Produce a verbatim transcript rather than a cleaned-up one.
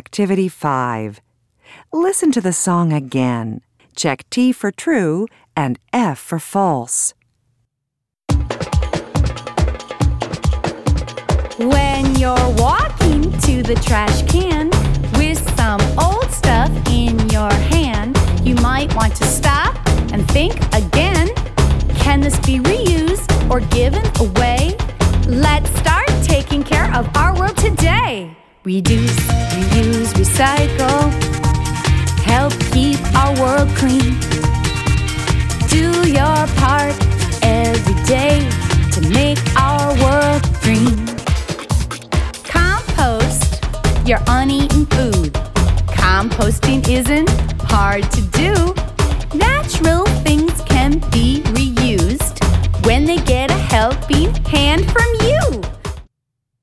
Activity five. Listen to the song again. Check T for true and F for false. When you're walking to the trash can with some old stuff in your hand, you might want to stop and think again. Can this be reused or given away? Let's start taking care of our world today. Reduce, reuse, recycle. Help keep our world clean. Do your part every day to make our world green. Compost your uneaten food. Composting isn't hard to do. Natural things can be reused when they get a helping hand from you.